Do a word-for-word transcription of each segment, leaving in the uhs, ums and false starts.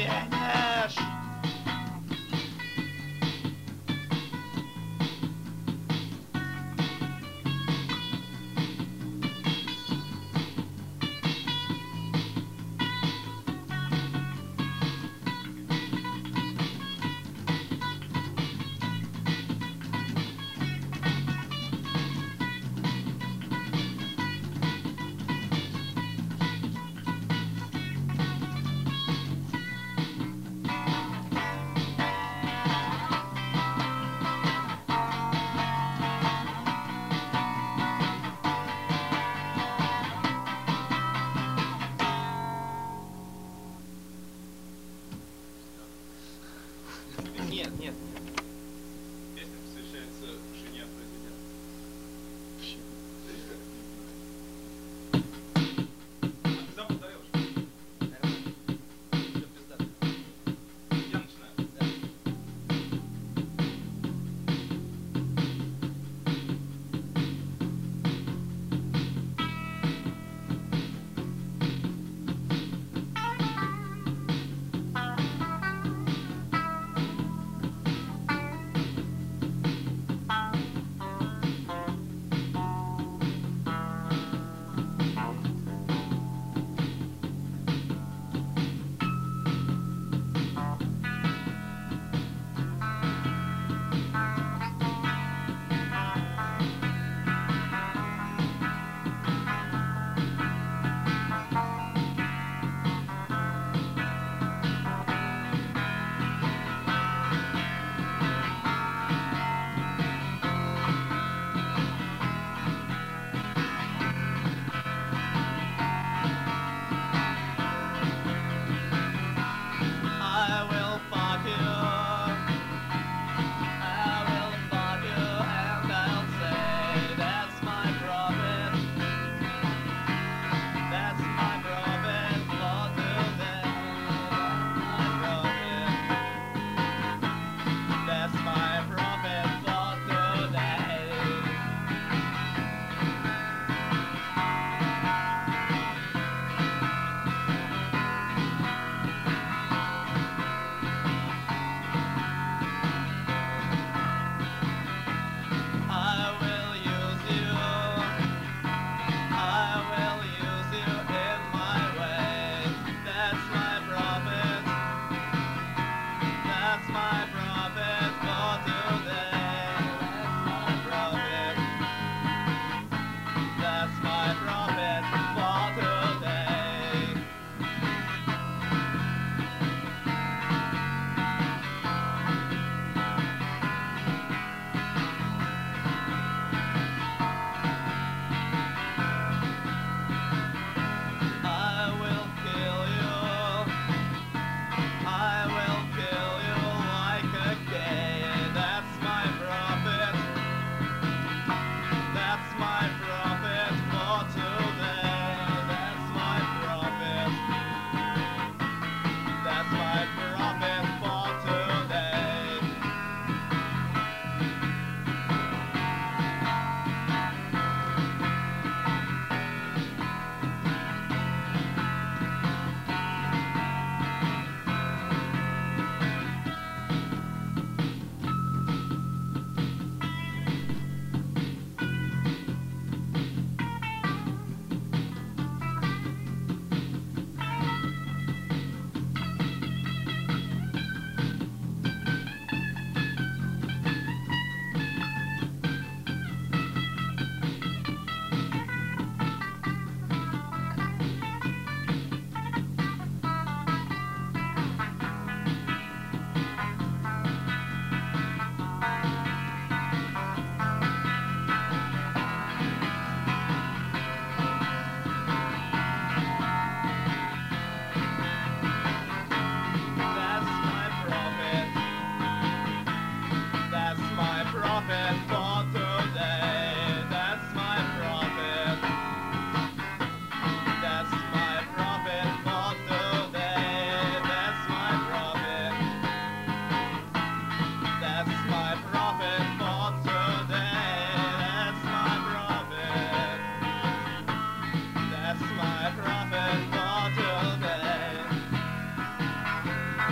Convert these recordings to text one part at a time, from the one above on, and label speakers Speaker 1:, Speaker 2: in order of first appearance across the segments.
Speaker 1: zmieniesz. Нет, нет, нет.
Speaker 2: Песня посвящается жене президента. А ты сам позовешь?
Speaker 1: Всё, пизда.
Speaker 2: Я начинаю.
Speaker 1: Да. I will fuck you. I will fuck you, and I'll say that's my profit. That's my profit for today. That's my profit for today. I will use you. I will use you in my way. That's my profit. That's my profit for today. That's my profit. That's my profit for today. I will kill you. I will kill you like a gay. That's my profit. That's my profit for today. That's my profit. That's my profit for today. That's my profit. That's my profit for today. That's my profit. That's my profit for today. That's my profit. That's my profit for today. That's my profit. That's my profit for today.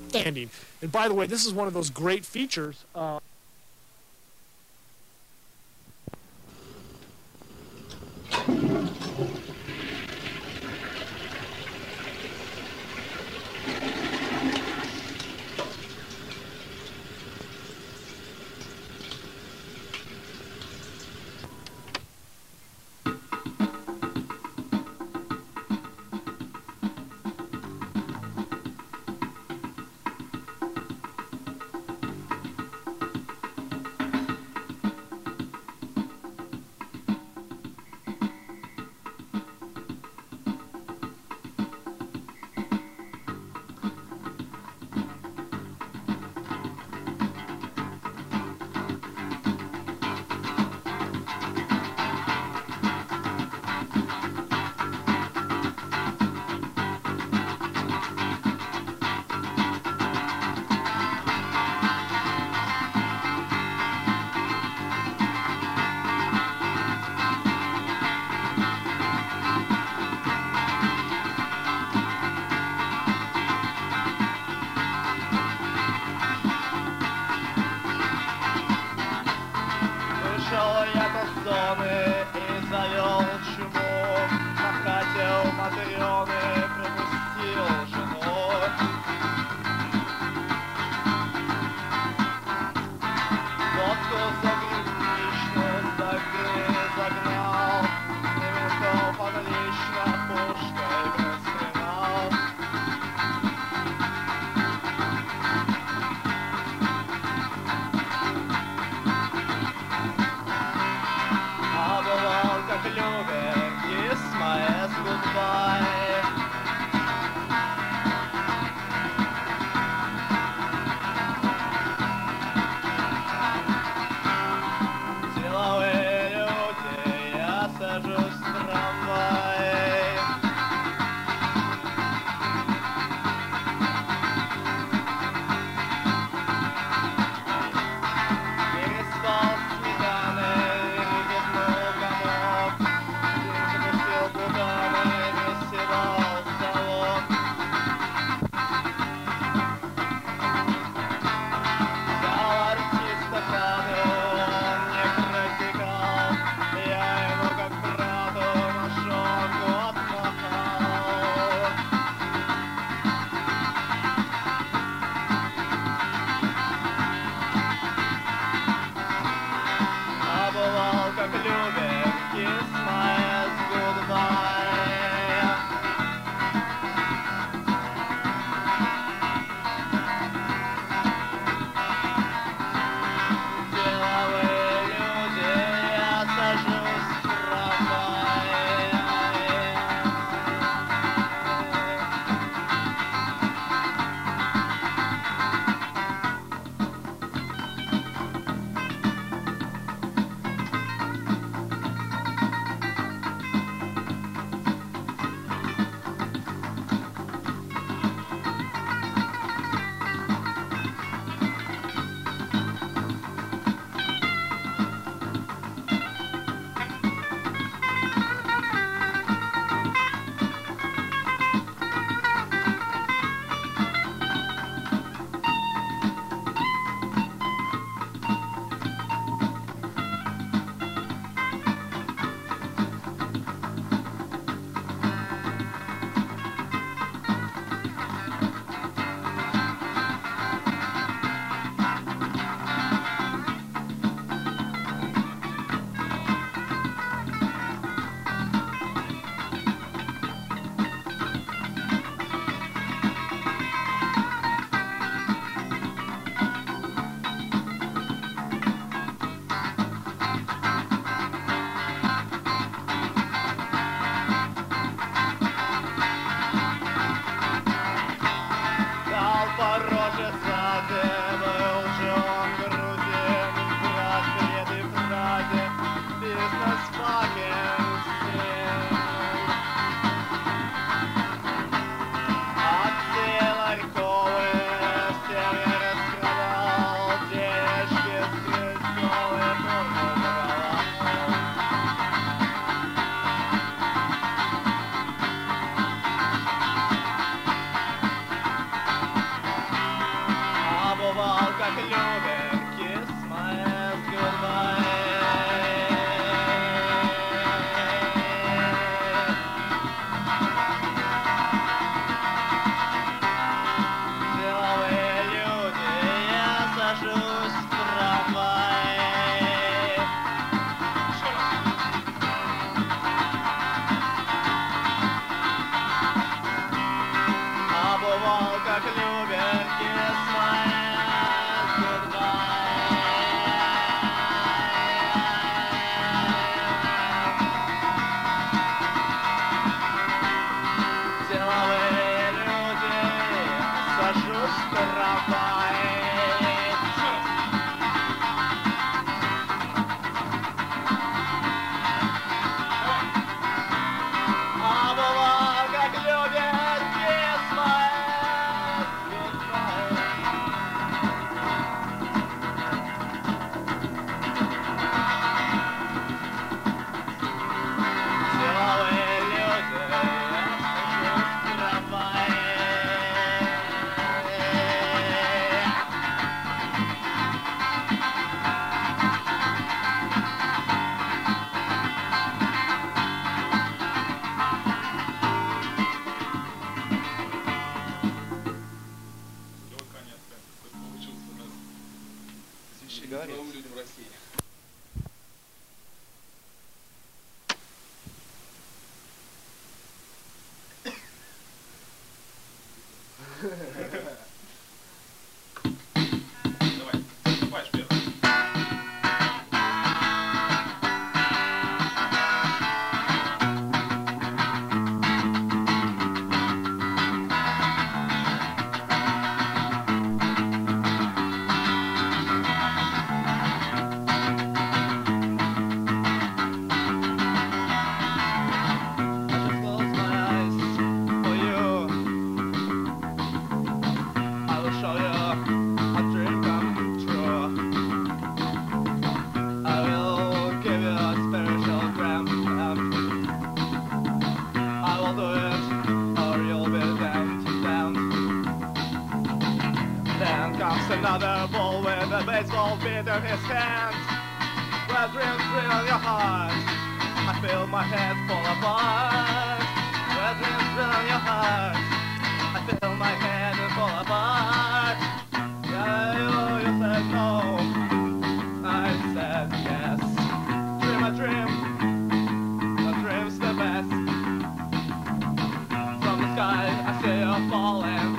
Speaker 3: outstanding. And by the way, this is one of those great features. Uh,
Speaker 4: говорит.
Speaker 2: Новым людям России. Давай, выступаешь первым.
Speaker 1: I just close my eyes for you. I will show you a dream come true. I will give you a spiritual gram. I will do it, or you'll be damned, damned. Then comes another bull with a baseball beat in his hand. Where dreams fill your heart, I feel my head fall apart. Where dreams fill your heart, I feel my head fall apart. Yeah, you, you said no, I said yes. Dream a dream, a dream's the best. From the sky I see you falling.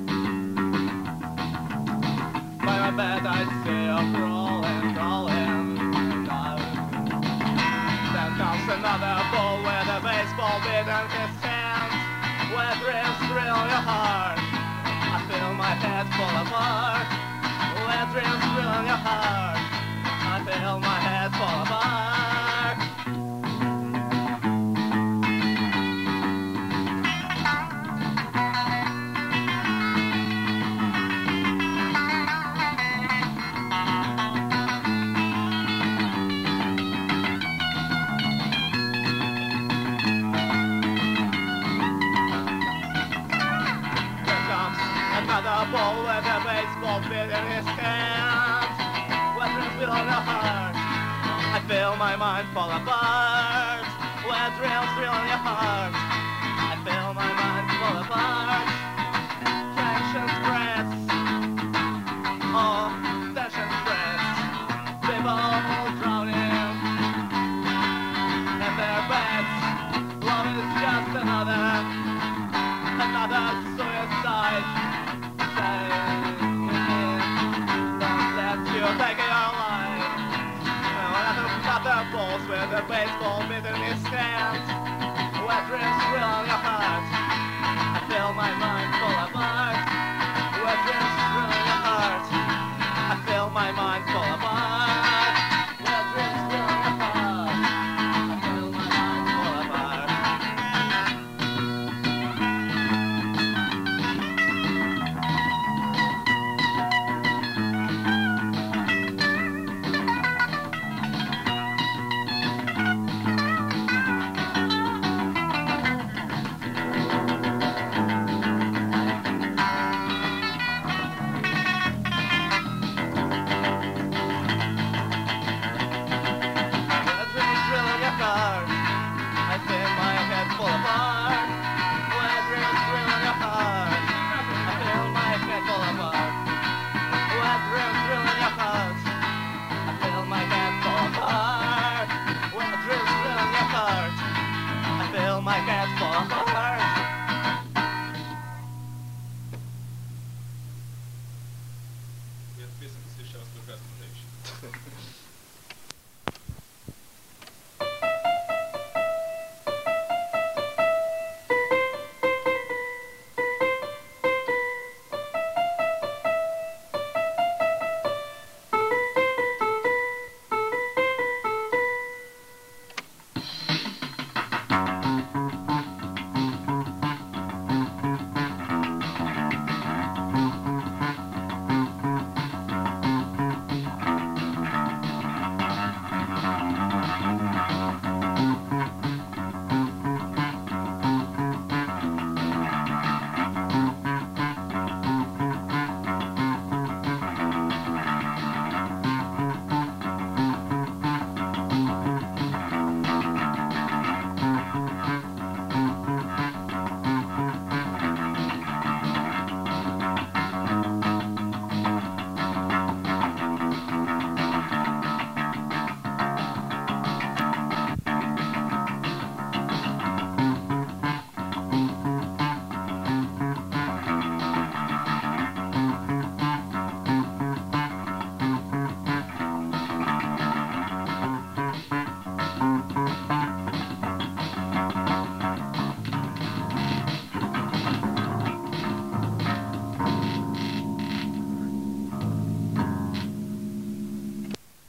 Speaker 1: By my bed I see you crawling, crawling. Then comes another bull with a baseball beat in his hand. Where dreams thrill your heart, I feel my head fall apart. Where dreams thrill your heart, I feel my head fall apart. There comes another bull with a baseball beat in his hand. Where dreams fill your heart, I feel my mind fall apart. Where dreams fill your heart, I feel my mind fall apart. Tension spreads, oh, tension spreads. People drowning in their beds. Love is just another, another suicide. Don't let you take your life. Another balls with a baseball beat in his hand. Where dreams fill your heart, I feel my mind fall apart. Where dreams fill your heart, I feel my mind fall apart. Where dreams fill your heart, I feel my mind fall apart. Where dreams fill your heart, I feel my head fall apart. Where dreams fill your heart, I feel my head fall apart. Where dreams fill your heart, I feel my head fall apart. Where dreams fill your heart, I feel my head fall apart.
Speaker 2: И эта песня посвящалась прекрасным женщинам.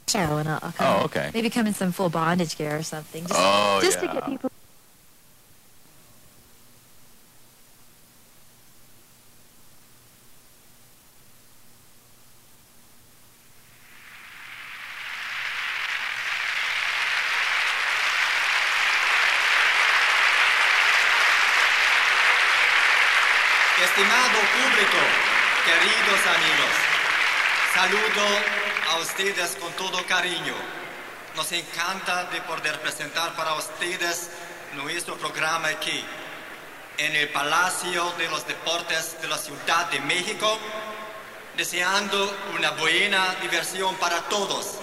Speaker 4: show, and I'll, I'll come
Speaker 5: Oh,
Speaker 4: in-
Speaker 5: okay.
Speaker 4: maybe come in some full bondage gear or something, just,
Speaker 5: Oh,
Speaker 4: just to
Speaker 5: yeah.
Speaker 4: get people.
Speaker 6: Estimado público, queridos amigos, saludo a ustedes con todo cariño. Nos encanta de poder presentar para ustedes nuestro programa aquí, en el Palacio de los Deportes de la Ciudad de México, deseando una buena diversión para todos.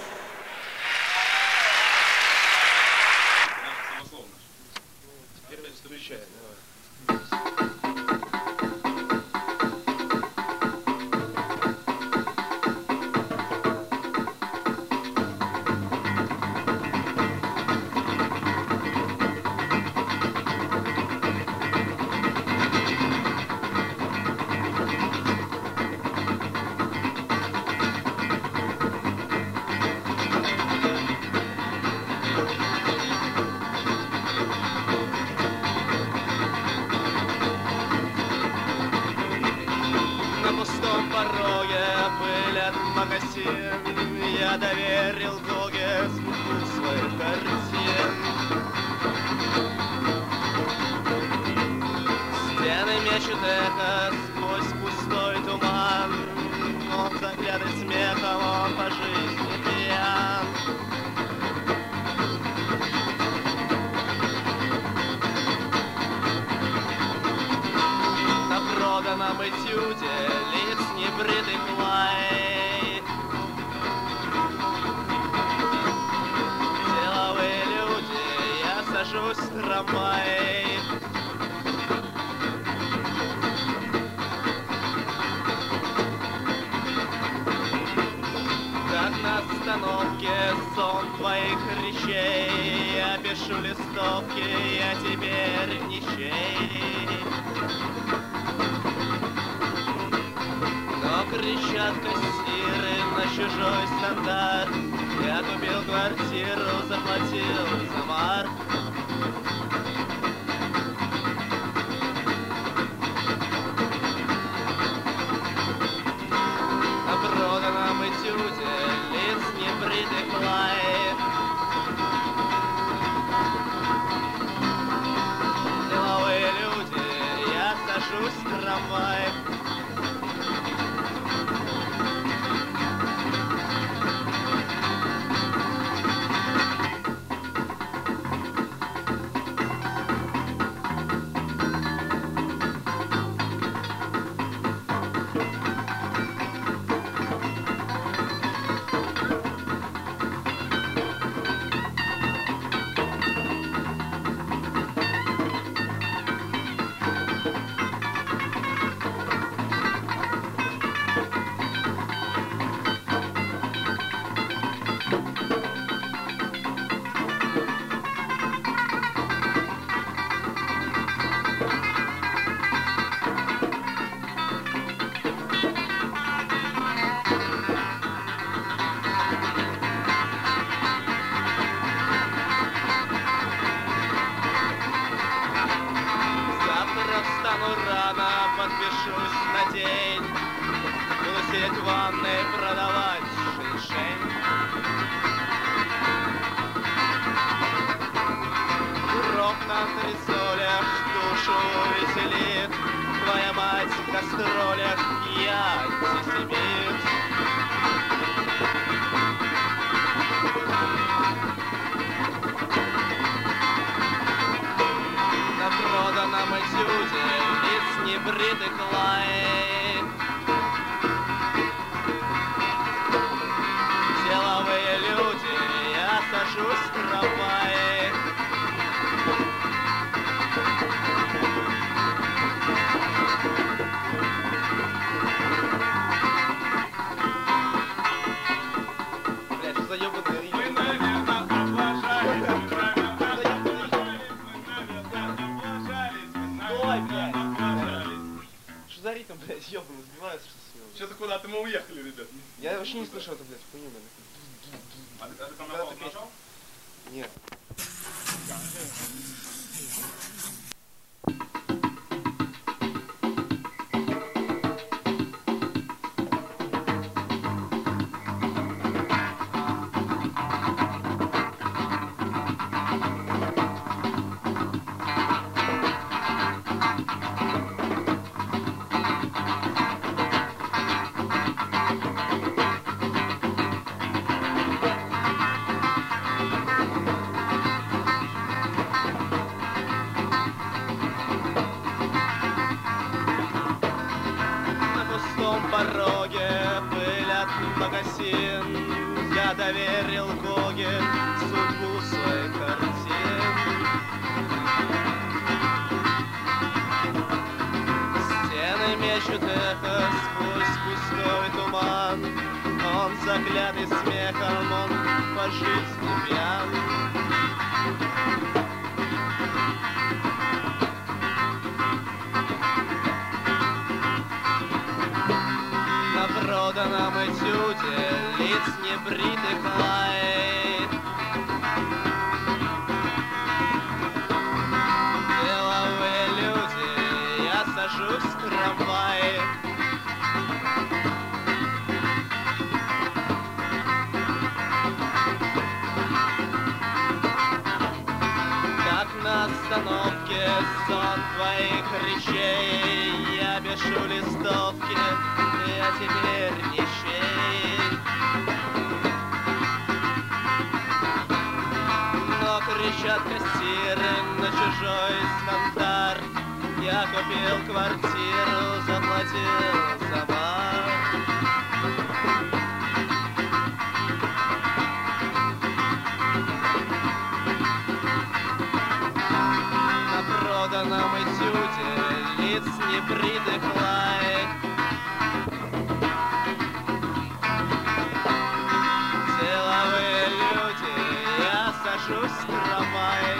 Speaker 1: На пустом пороге пылят магазин. Я доверил Боге скупку своих картин. Стены мечут эхо сквозь пустой туман. Он заглядывает смехом, он по жизни пьян. На проданном этюде лиц небритый клей. Деловые люди, я сажусь в трамвай. Как на остановке сон твоих речей. Я пишу листовки, я теперь ничей. Но кричат кассиры на чужой стандарт. Я купил квартиру, заплатил за марк. На проданном этюде лиц небритых лай. Деловые люди, я сажусь в трамвай. Завтра встану рано, подпишусь на день. Буду сидеть в ванной, продавать женьшень. Урок на антресолях душу веселит. Твоя мать в кастролях, я антисемит. На проданном этюде лиц небритых лай. Деловые люди, я сажусь в трамвай. Блядь, что за ёбаный ритм?
Speaker 2: Мы, наверное, облажались. Мы, наверное, облажались.
Speaker 1: Ой, блядь. Что за ритм, блядь, ёбаный, сбивается, что с него?
Speaker 2: Что-то куда-то мы уехали, ребят.
Speaker 1: Я вообще не слышал это, блядь, хуйню, блядь.
Speaker 2: А ты, а ты там на паузу нажал?
Speaker 5: Нет.
Speaker 1: Пороге пылят магазин. Я доверил Гоге судьбу своих картин. Стены мечут эхо сквозь пустой туман. Он заклятый смехом, он по жизни пьян. На проданном этюде лиц небритых лает. Деловые люди, я сажусь в трамвае. Как на остановке сон твоих речей. Я пишу листовки, я теперь нищей. Но кричат кассиры на чужой стандарт. Я купил квартиру, заплатил за бар. На проданном этюде лиц небритых лайк. Деловые люди, я сажусь в трамвай.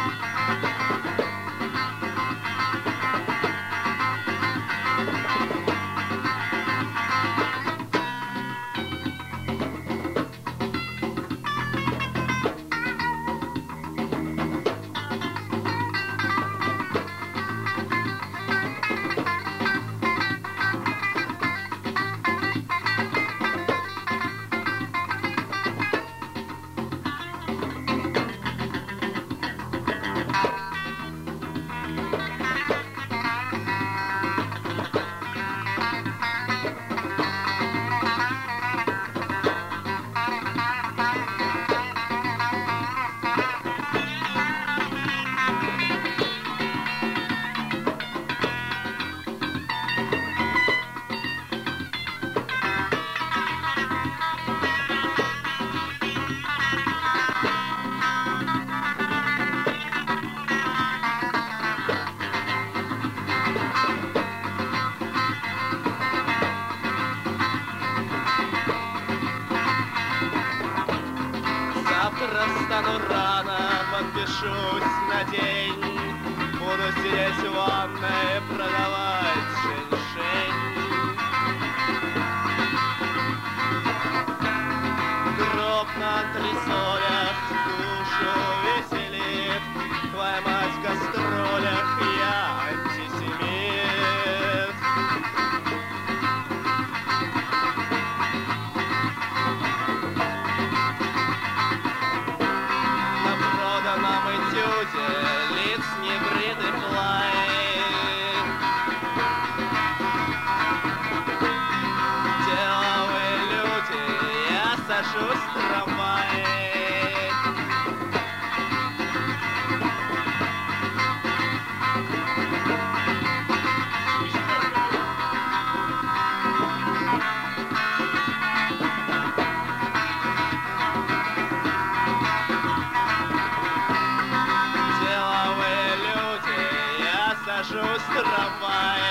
Speaker 1: Завтра встану рано, подпишусь на день. Буду сидеть в ванной, продавать женьшень. Гроб на антресолях душу веселит. Твоя мать в гастролях, я антисемит. На проданном этюде лиц небритых лайк. Деловые люди, я сажусь в трамвай. Деловые люди, я сажусь в трамвай.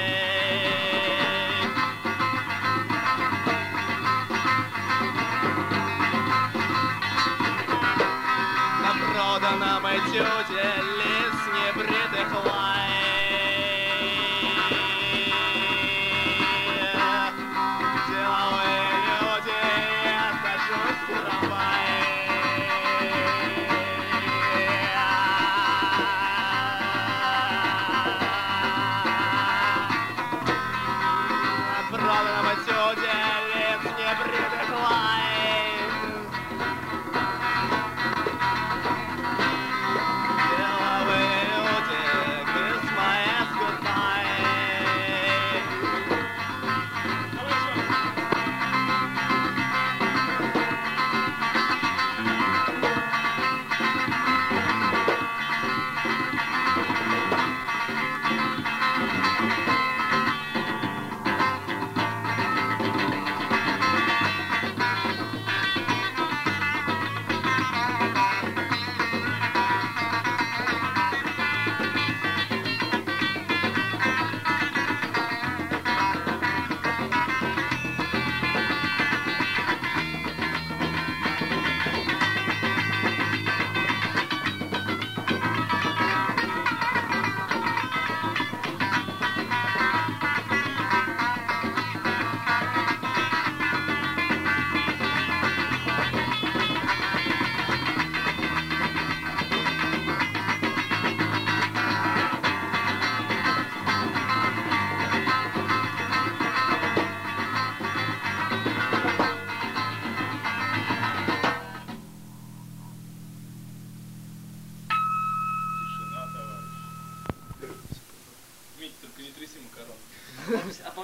Speaker 1: На проданном этюде лиц небритых лайк. Деловые люди, я сажусь в трамвай.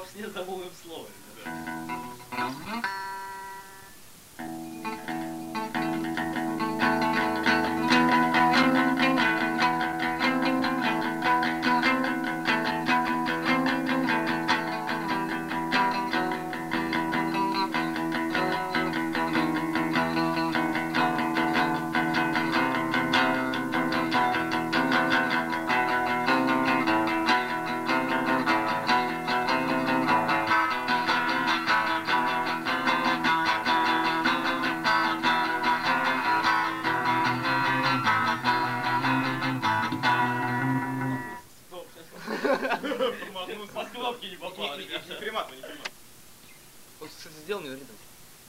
Speaker 1: во сне за полным словом.
Speaker 2: Под кнопки не попал. Не приматывай, не приматывай.
Speaker 1: Он, кстати, сделал мне ритм.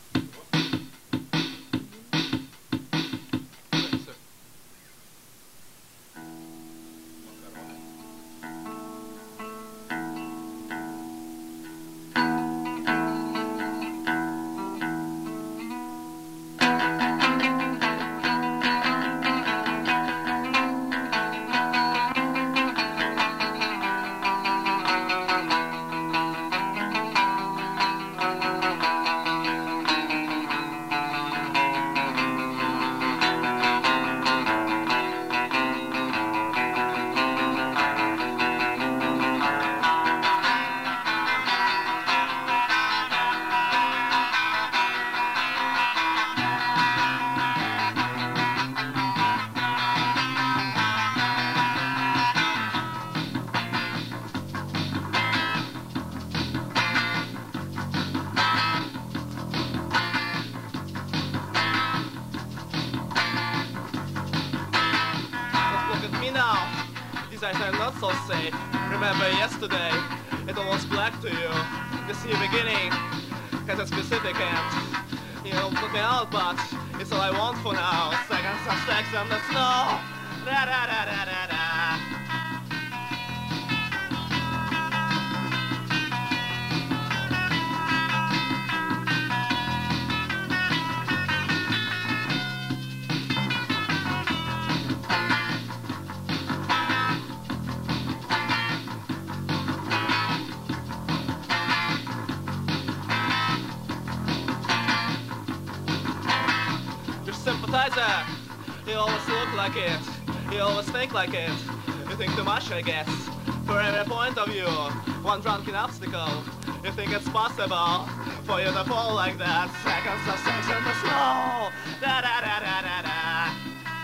Speaker 1: Eyes are not so safe. Remember yesterday, it all was black to you. This new beginning has a specific end. You know, put me out, but it's all I want for now. Seconds of sex on the snow. Da da da da da da. You always look like it, you always think like it. You think too much, I guess. For every point of view, one drunken obstacle. You think it's possible for you to fall like that. Seconds of sex in the snow. Da da da da da da.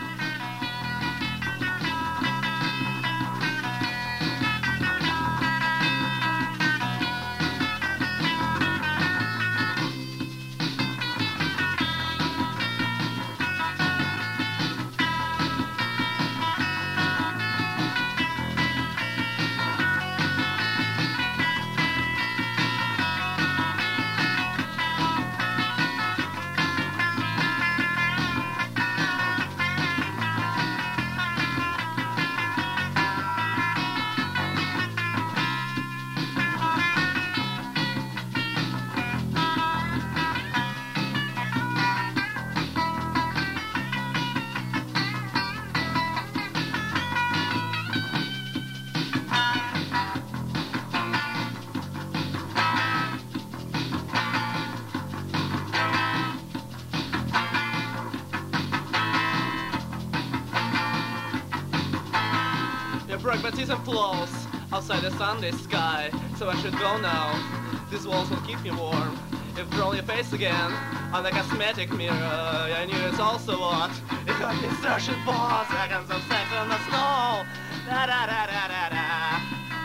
Speaker 1: Pragmatism flows outside the Sunday sky, so I should go now. These walls will keep me warm. If you roll your face again on the cosmetic mirror, I knew it's also what it could be searching for. Seconds of sex in the snow. Da da da da da da.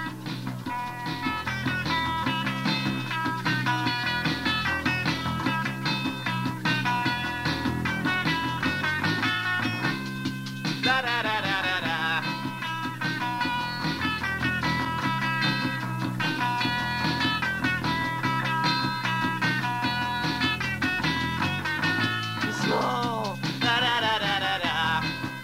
Speaker 1: Da da da da da da. Snow. Da da da da da da.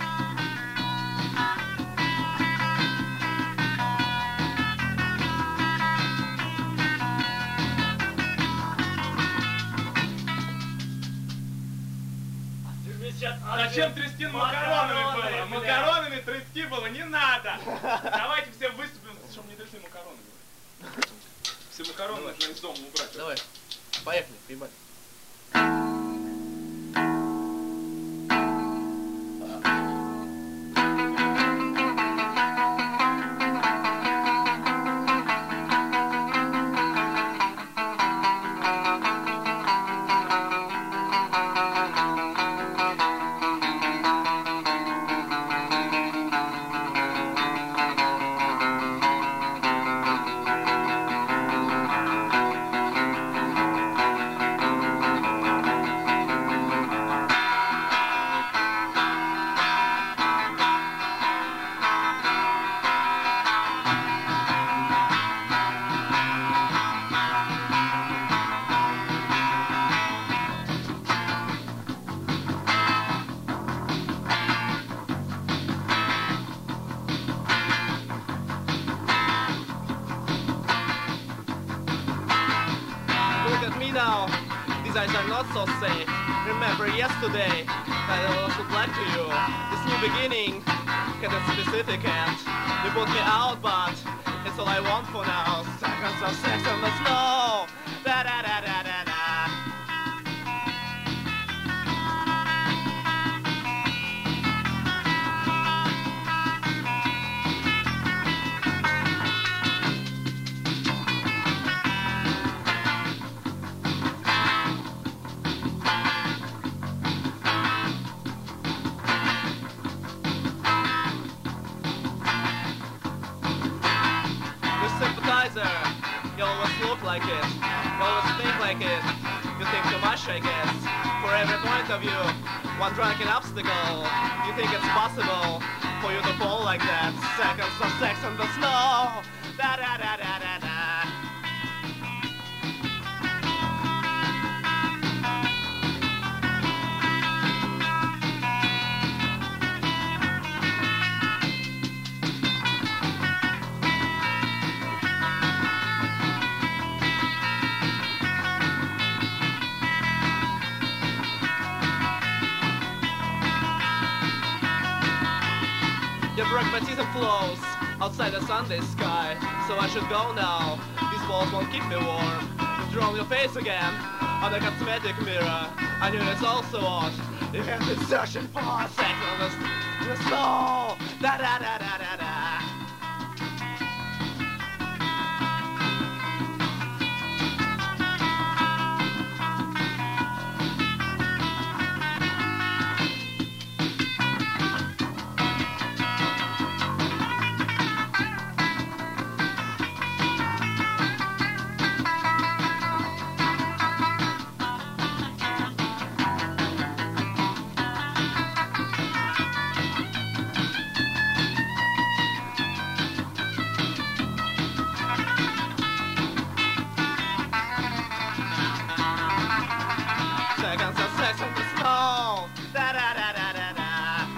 Speaker 2: Зачем трясти макаронами было? Макаронами трясти было не надо. Давайте все выступим, чтобы не трясли макаронами. Все макароны нужно из дома убрать.
Speaker 1: Давай, поехали, поебать. Look at me now, these eyes are not so safe. Remember yesterday that I was so black to you. This new beginning had a specific end. You put me out, but it's all I want for now. Seconds of sex on the snow. Da da da da da da. Sympathizer, you always look like it, you always think like it, you think too much I guess, for every point of view, one drunken obstacle, you think it's possible for you to fall like that, seconds of sex in the snow, da da da da da da. Your pragmatism flows outside the Sunday sky, so I should go now. These walls won't keep me warm. You've drawn your face again on the cosmetic mirror. I knew it's also odd. You have been searching for a second on the, the snow. Da da da da da da. Seconds of sex on the snow. Da da da da da da.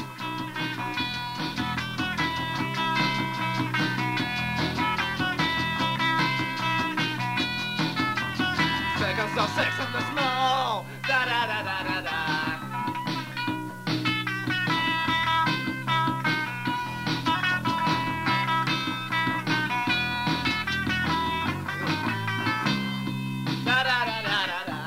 Speaker 1: Seconds of sex on the snow. Da da da da da da. Da da da da da da.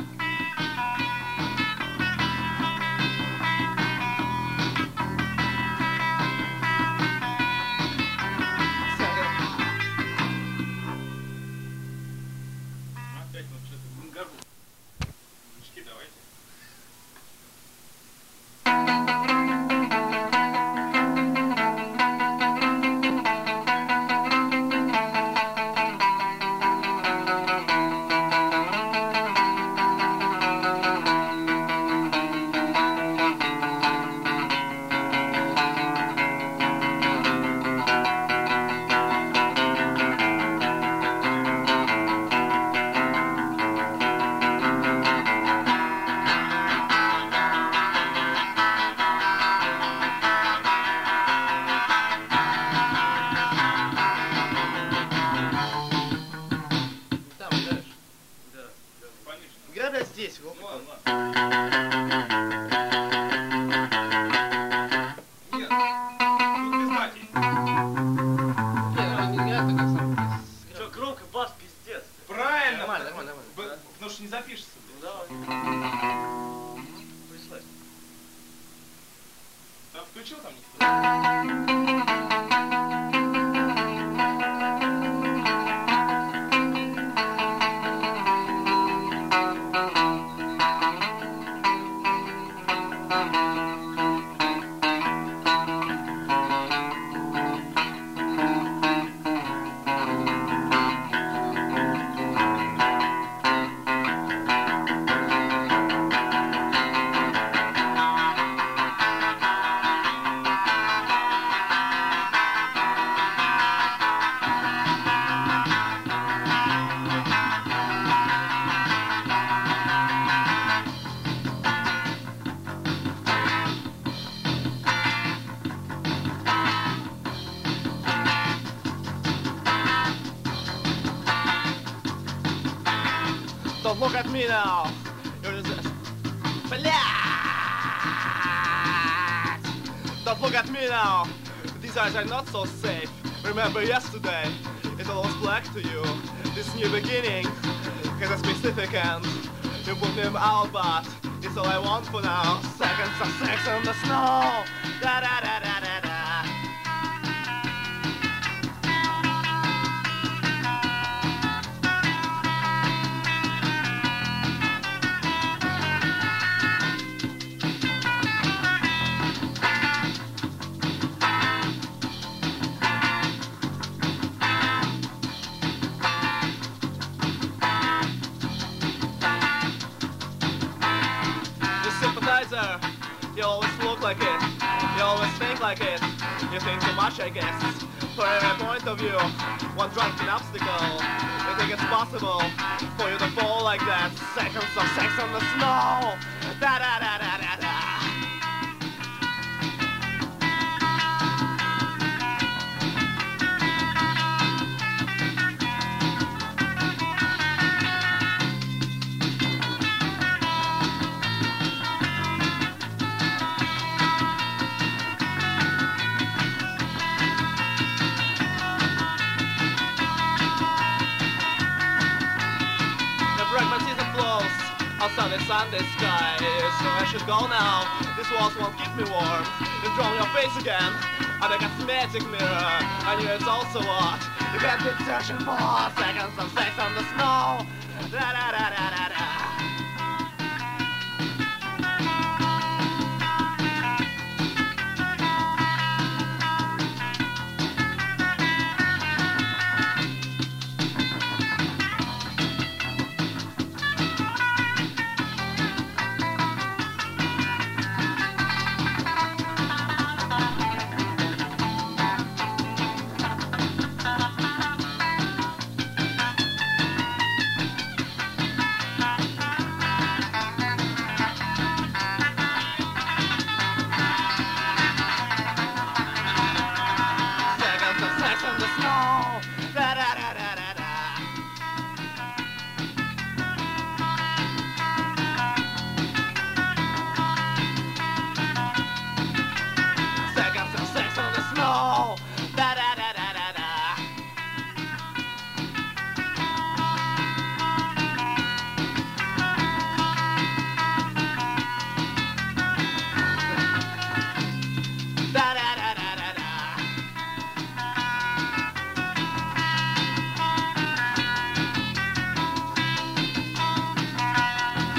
Speaker 2: Опять вот что-то в горбу. Мужики, давайте. Там играешь? Да, да, конечно.
Speaker 1: Играй, блядь, здесь,
Speaker 2: Ну
Speaker 1: глупый.
Speaker 2: ладно, ладно. Нет, тут без матей.
Speaker 1: Не, ну не играй, так как сам.
Speaker 5: Че, громко, бас, пиздец.
Speaker 2: может, не запишется?
Speaker 1: Ну давай. Прислай.
Speaker 2: Ты включил там никто?
Speaker 1: Don't look at me now. You're just... Блядь! Don't look at me now. These eyes are not so safe. Remember yesterday, it all was black to you. This new beginning has a specific end. You put him out, but it's all I want for now. Seconds of sex on the snow. Da da da da da da. Sympathizer, you always look like it, you always think like it, you think too much I guess, for every point of view, one drunken obstacle, you think it's possible for you to fall like that, seconds of sex on the snow, da da da da da da. Pragmatism blows outside the Sunday sky, so I should go now. This walls won't keep me warm. You draw your face again on a cosmetic mirror. I knew it's also what you can't be searching for. Seconds of sex on the snow. Da da da da da da.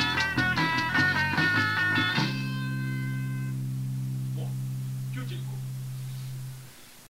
Speaker 2: О, тютельку.